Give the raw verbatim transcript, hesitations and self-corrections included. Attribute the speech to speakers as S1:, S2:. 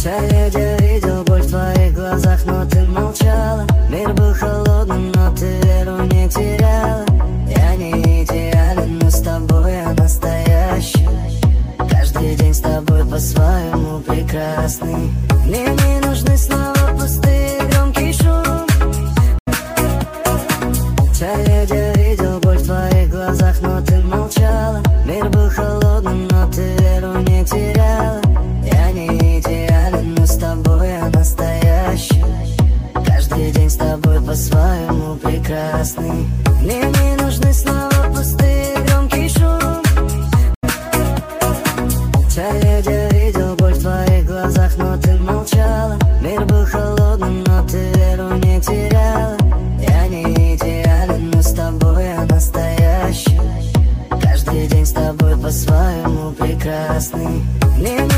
S1: Я видел боль в твоих глазах, но ты молчала. Мир был холодным, но ты веру не теряла. Я не идеален, но с тобой я настоящий. Каждый день с тобой по-своему прекрасный. Мне не нужны слова пустые, громкий шум. Я видел боль в твоих глазах, но ты молчала. Мир был холодным, но ты веру не теряла. Я не идеален, но с тобой я настоящий. Каждый день с тобой по-своему прекрасный. Мне не нужны слова пустые, громкий шум. Я видел боль в твоих глазах, но ты молчала. Мир был холодным, но ты веру не теряла. Я не идеален, но с тобой я настоящий. Каждый день с тобой по-своему прекрасный. Мне